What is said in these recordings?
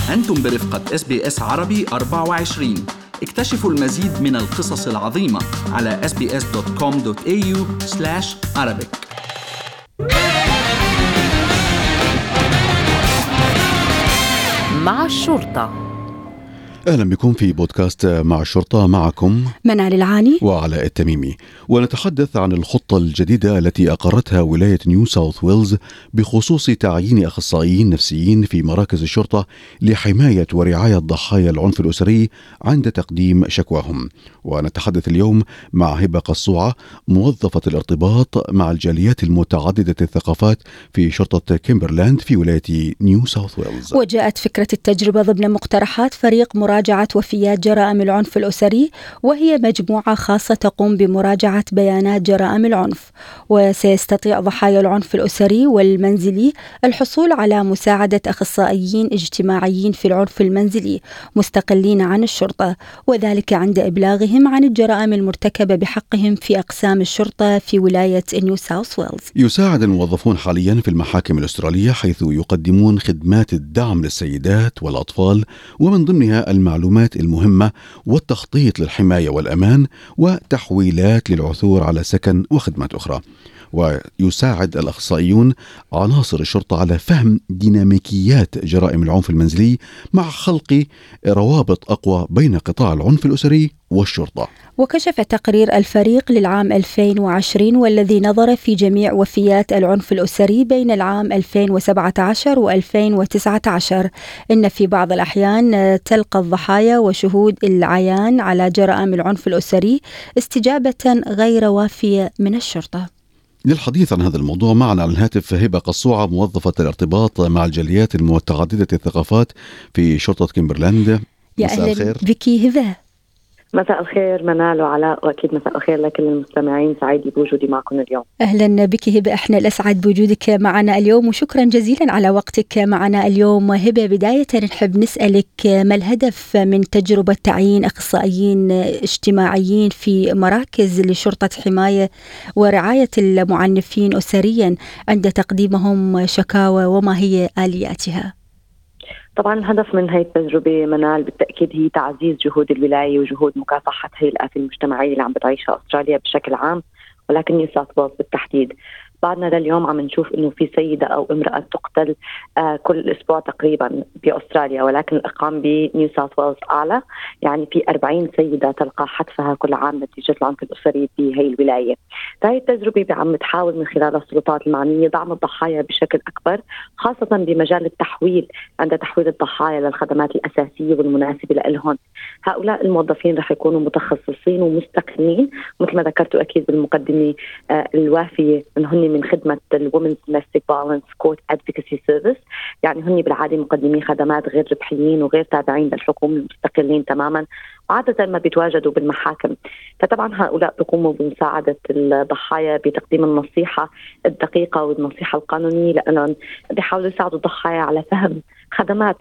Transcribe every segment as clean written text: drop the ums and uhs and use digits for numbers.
أنتم برفقة SBS عربي 24. اكتشفوا المزيد من القصص العظيمة على sbs.com.au/arabic. مع الشرطة. أهلا بكم في بودكاست مع الشرطة، معكم منال العاني وعلاء التميمي، ونتحدث عن الخطة الجديدة التي أقرتها ولاية نيو ساوث ويلز بخصوص تعيين أخصائيين نفسيين في مراكز الشرطة لحماية ورعاية ضحايا العنف الأسري عند تقديم شكواهم. ونتحدث اليوم مع هبة قصوعة، موظفة الارتباط مع الجاليات المتعددة الثقافات في شرطة كيمبرلاند في ولاية نيو ساوث ويلز. وجاءت فكرة التجربة ضمن مقترحات فريق مراجعة وفيات جرائم العنف الأسري، وهي مجموعة خاصة تقوم بمراجعة بيانات جرائم العنف. وسيستطيع ضحايا العنف الأسري والمنزلي الحصول على مساعدة أخصائيين اجتماعيين في العنف المنزلي مستقلين عن الشرطة، وذلك عند إبلاغهم عن الجرائم المرتكبة بحقهم في أقسام الشرطة في ولاية نيو ساوث ويلز. يساعد الموظفون حاليا في المحاكم الأسترالية، حيث يقدمون خدمات الدعم للسيدات والأطفال، ومن ضمنها المعلومات المهمة والتخطيط للحماية والأمان وتحويلات للعثور على سكن وخدمات أخرى. ويساعد الأخصائيون عناصر الشرطة على فهم ديناميكيات جرائم العنف المنزلي مع خلق روابط أقوى بين قطاع العنف الأسري والشرطة. وكشف تقرير الفريق للعام 2020 والذي نظر في جميع وفيات العنف الأسري بين العام 2017 و2019 إن في بعض الأحيان تلقى الضحايا وشهود العيان على جرائم العنف الأسري استجابة غير وافية من الشرطة. للحديث عن هذا الموضوع معنا على الهاتف هبة قصوعة، موظفة الارتباط مع الجاليات المتعددة الثقافات في شرطة كيمبرلاند. يا أهلا بك هبة. مساء الخير منال وعلاء، وأكيد مساء الخير لكل المستمعين، سعيدة بوجودي معكم اليوم. أهلا بك هبة، احنا الأسعد بوجودك معنا اليوم، وشكرا جزيلا على وقتك معنا اليوم. هبة، بداية نحب نسألك ما الهدف من تجربة تعيين أخصائيين اجتماعيين في مراكز لشرطة حماية ورعاية المعنفين أسريا عند تقديمهم شكاوى، وما هي آلياتها؟ طبعا الهدف من هذه التجربة منال بالتأكيد هي تعزيز جهود الولاية وجهود مكافحة هي الآفة المجتمعية اللي عم بتعيشها أستراليا بشكل عام، ولكن نيو ساوث ويلز بالتحديد. بعدنا لليوم عم نشوف إنه في سيدة أو امرأة تقتل كل أسبوع تقريبا بأستراليا، ولكن الأرقام بنيو ساوث ويلز أعلى، يعني في 40 سيدة تلقى حتفها كل عام نتيجة العنف الأسري بهي الولاية. فهي التجربة عم تحاول من خلال السلطات المعنية دعم الضحايا بشكل أكبر، خاصة بمجال التحويل، عند تحويل الضحايا للخدمات الأساسية والمناسبة لهم. هؤلاء الموظفين رح يكونوا متخصصين ومستقلين مثل ما ذكرتوا أكيد بالمقدمة الوافية، إنهم من خدمة الومنز domestic violence court advocacy service، يعني هن بالعادة مقدمين خدمات غير ربحيين وغير تابعين للحكومة، مستقلين تماما، وعادة ما بيتواجدوا بالمحاكم. فطبعا هؤلاء بيقوموا بمساعدة الضحايا بتقديم النصيحة الدقيقة والنصيحة القانونية، لأنهم بيحاولوا يساعدوا الضحايا على فهم خدمات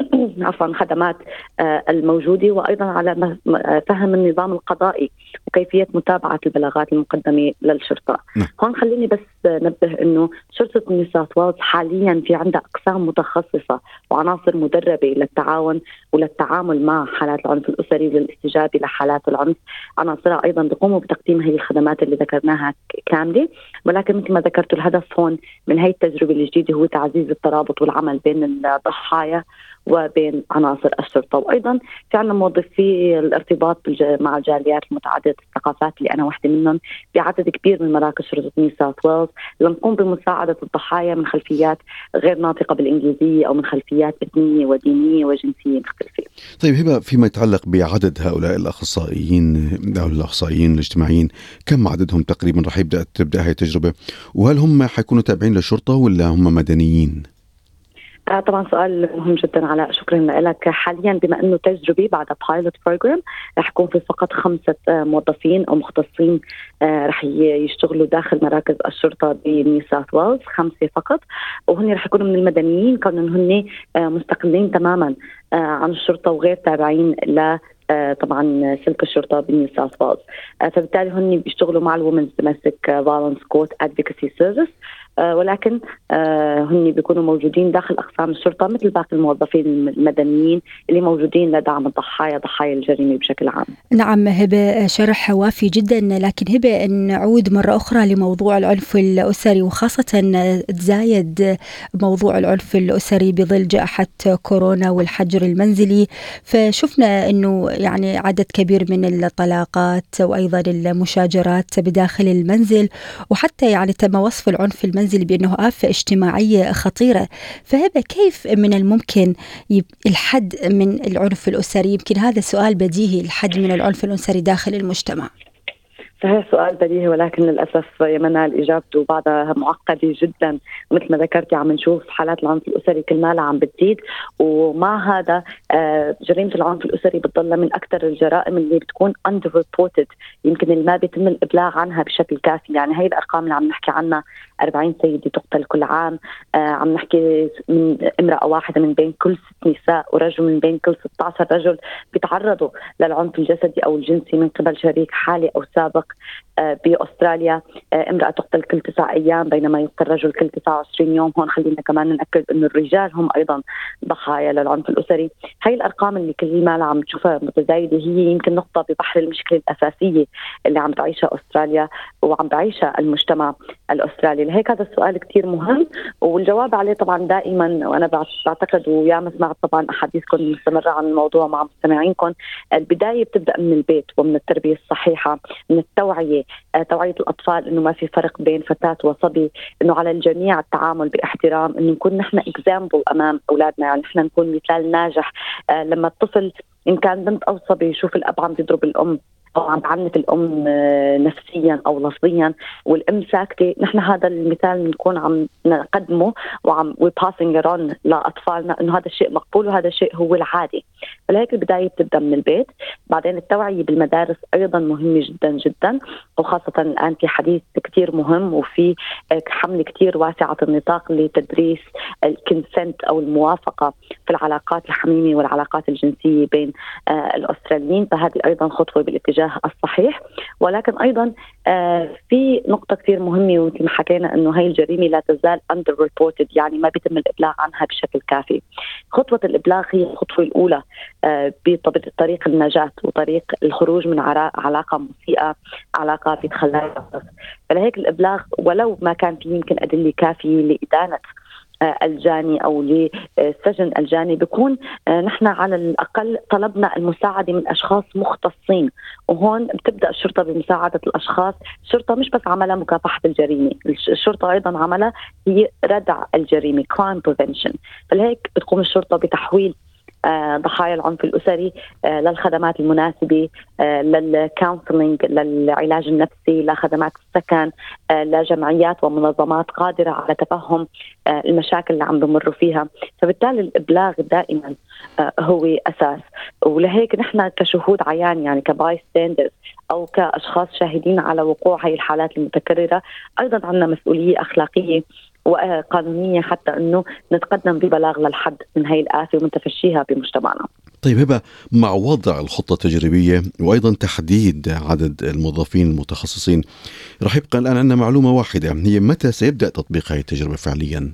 خدمات الموجودة، وأيضا على فهم النظام القضائي وكيفية متابعة البلاغات المقدمة للشرطة. هون خليني بس نبه إنه شرطة نيو ساوث ويلز حاليا في عندها أقسام متخصصة وعناصر مدربة للتعاون وللتعامل مع حالات العنف الأسري وللاستجابة لحالات العنف. عناصرها أيضا بيقوموا بتقديم هذه الخدمات اللي ذكرناها كاملة، ولكن مثل ما ذكرت الهدف هون من هذه التجربة الجديدة هو تعزيز الترابط والعمل بين الضحايا وبين عناصر الشرطة. وأيضا في عندنا موظفي الارتباط مع الجاليات المتعددة الثقافات اللي أنا واحدة منهم بعدد كبير من مراكز شرطة نيو ساوث ويلز، لنقوم بمساعدة الضحايا من خلفيات غير ناطقة بالإنجليزية أو من خلفيات إثنية ودينية وجنسية مختلفة. طيب هبة، فيما يتعلق بعدد هؤلاء الأخصائيين أو الأخصائيين الاجتماعيين، كم عددهم تقريبا رح تبدأ هذه التجربة؟ وهل هم حيكونوا تابعين للشرطة ولا هم مدنيين؟ طبعا سؤال مهم جدا علاء، شكرا لك. حاليا بما انه تجربه بعد بايلوت بروجرام رح يكون في فقط 5 موظفين او مختصين رح يشتغلوا داخل مراكز الشرطه بنيو ساوث ويلز، 5 فقط، وهن رح يكونوا من المدنيين، كانوا هن مستقلين تماما عن الشرطه وغير تابعين ل طبعا سلك الشرطة بنيو ساوث ويلز. فبالتالي هن بيشتغلوا مع الومنز domestic violence court advocacy service، ولكن هن بيكونوا موجودين داخل أقسام الشرطة مثل باقي الموظفين المدنيين اللي موجودين لدعم ضحايا الجريمة بشكل عام. نعم هبة، شرح وافي جدا، لكن هبة نعود مرة أخرى لموضوع العنف الأسري، وخاصة تزايد موضوع العنف الأسري بظل جائحة كورونا والحجر المنزلي. فشفنا أنه يعني عدد كبير من الطلاقات وأيضا المشاجرات بداخل المنزل، وحتى يعني تم وصف العنف المنزلي بأنه آفة اجتماعية خطيرة. فهبة، كيف من الممكن الحد من العنف الأسري؟ يمكن هذا سؤال بديهي، الحد من العنف الأسري داخل المجتمع. صحيح، سؤال بديهي، ولكن للأسف يا منال إجابته بعدها معقدة جدا. مثل ما ذكرتي عم نشوف حالات العنف الأسري كل ما عم بتزيد، ومع هذا جريمة العنف الأسري بتضل من أكثر الجرائم اللي بتكون underreported، يمكن اللي ما بيتم الإبلاغ عنها بشكل كافي. يعني هاي الأرقام اللي عم نحكي عنها 40 سيدة تقتل كل عام، عم نحكي من امرأة واحدة من بين كل 6 نساء، ورجل من بين كل 16 رجل بيتعرضوا للعنف الجسدي أو الجنسي من قبل شريك حالي أو سابق. بأستراليا امرأة تقتل كل 9 أيام بينما يقتل رجل كل 29 يوم. هون خلينا كمان نأكد أن الرجال هم أيضا ضحايا للعنف الأسري. هاي الأرقام اللي كل ما عم تشوفها متزايدة هي يمكن نقطة ببحر المشكلة الأساسية اللي عم تعيشها أستراليا وعم بعيشها المجتمع الأسترالي. لهيك هذا السؤال كتير مهم، والجواب عليه طبعا دائما، وأنا بعتقد وياما سمعت طبعا أحاديثكم المستمرة عن الموضوع مع مستمعينكم، البداية بتبدأ من البيت ومن التربية الصحيحة، من التوعية الأطفال إنه ما في فرق بين فتاة وصبي، إنه على الجميع التعامل باحترام، إنه نكون نحن إكزامبل أمام أولادنا، يعني نحن نكون مثال ناجح. لما الطفل إن كان بنت أو صبي يشوف الأب عم يضرب الأم أو عم بعنف الأم نفسيا أو لفظيا والأم ساكتة، نحن هذا المثال نكون عم نقدمه وعم passing it on لأطفالنا إنه هذا الشيء مقبول وهذا الشيء هو العادي. فلهيك البداية بتبدأ من البيت. بعدين التوعية بالمدارس أيضا مهمة جدا جدا، وخاصة الآن في حديث كتير مهم وفي حملة كتير واسعة النطاق لتدريس الكونسنت أو الموافقة في العلاقات الحميمة والعلاقات الجنسية بين الأستراليين. فهذه أيضا خطوة بالاتجاه الصحيح. ولكن أيضا في نقطة كتير مهمة، ومثل ما حكينا أنه هاي الجريمة لا تزال underreported، يعني ما بيتم الإبلاغ عنها بشكل كافي. خطوة الإبلاغ هي الخطوة الأولى بطريق النجاة وطريق الخروج من علاقة مسيئة، علاقة بتخليها. فلهيك الإبلاغ ولو ما كان في يمكن أدلة كافية لإدانة الجاني أو لسجن الجاني، بيكون نحن على الأقل طلبنا المساعدة من أشخاص مختصين. وهون بتبدأ الشرطة بمساعدة الأشخاص. الشرطة مش بس عملها مكافحة الجريمة، الشرطة أيضا عملها هي ردع الجريمة crime prevention. فلهيك بتقوم الشرطة بتحويل ضحايا العنف الأسري للخدمات المناسبة، للكونسلينج، للعلاج النفسي، لخدمات السكن، لجمعيات ومنظمات قادرة على تفهم المشاكل اللي عم بمروا فيها. فبالتالي الإبلاغ دائما هو أساس. ولهيك نحن كشهود عيان، يعني كباي ستاندرز أو كأشخاص شاهدين على وقوع هاي الحالات المتكررة، أيضا عندنا مسؤولية أخلاقية وقانونية حتى أنه نتقدم ببلاغ للحد من هاي الآفة ومن تفشيها بمجتمعنا. طيب هبة، مع وضع الخطة التجريبية وأيضا تحديد عدد الموظفين المتخصصين، رح يبقى الآن عندنا معلومة واحدة، هي متى سيبدأ تطبيق هاي التجربة فعليا؟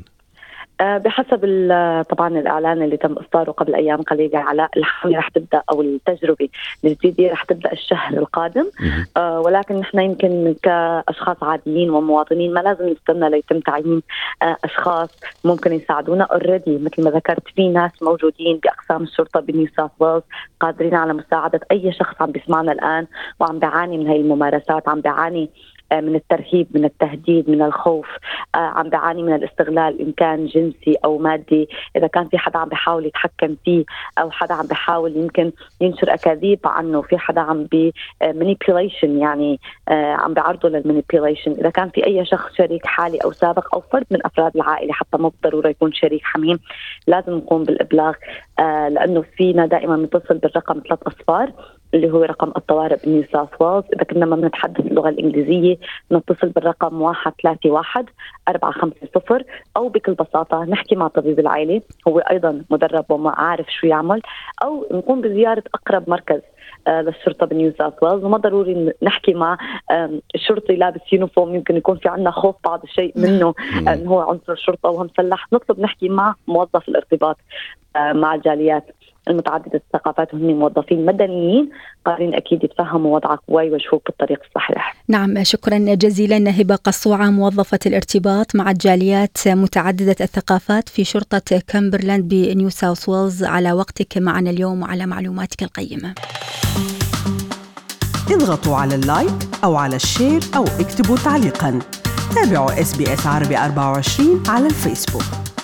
بحسب طبعا الإعلان اللي تم إصداره قبل أيام قليلة على الحملة رح تبدأ، أو التجربة الجديدة رح تبدأ الشهر القادم. ولكن نحن يمكن كأشخاص عاديين ومواطنين ما لازم نستنى ليتم تعيين أشخاص ممكن يساعدونا. already مثل ما ذكرت في ناس موجودين بأقسام الشرطة بنيو ساوث ويلز قادرين على مساعدة أي شخص عم بيسمعنا الآن وعم بيعاني من هاي الممارسات، عم بيعاني من الترهيب، من التهديد، من الخوف، عم بعاني من الاستغلال إن كان جنسي أو مادي. إذا كان في حدا عم بيحاول يتحكم فيه أو حدا عم بيحاول يمكن ينشر أكاذيب عنه، في حدا عم manipulation، يعني عم بعرضه للmanipulation. إذا كان في أي شخص شريك حالي أو سابق أو فرد من أفراد العائلة، حتى مو بالضرورة يكون شريك حميم، لازم نقوم بالإبلاغ، لأنه فينا دائما نتصل بالرقم 3 أصفار اللي هو رقم الطوارئ بنيو ساوث ويلز. إذا كنا ما بنتحدث اللغة الإنجليزية نتصل بالرقم 131-450، أو بكل بساطة نحكي مع طبيب العائلة، هو أيضا مدرب وما عارف شو يعمل، أو نقوم بزيارة أقرب مركز للشرطة بنيو ساوث ويلز. وما ضروري نحكي مع الشرطي لابس يونيفورم، يمكن يكون في عنا خوف بعض الشيء منه أنه هو عنصر شرطة ومسلح. نطلب نحكي مع موظف الارتباط مع الجاليات المتعددة الثقافات، وهم موظفين مدنيين قادرين أكيد يتفهموا وضعك ويوجهوك بالطريق الصحيح. نعم، شكرا جزيلا هبة قصوعة، موظفة الارتباط مع الجاليات متعددة الثقافات في شرطة كامبرلاند بنيو ساوث ويلز، على وقتك معنا اليوم وعلى معلوماتك القيمة. اضغطوا على اللايك أو على الشير أو اكتبوا تعليقا. تابعوا SBS عربي 24 على الفيسبوك.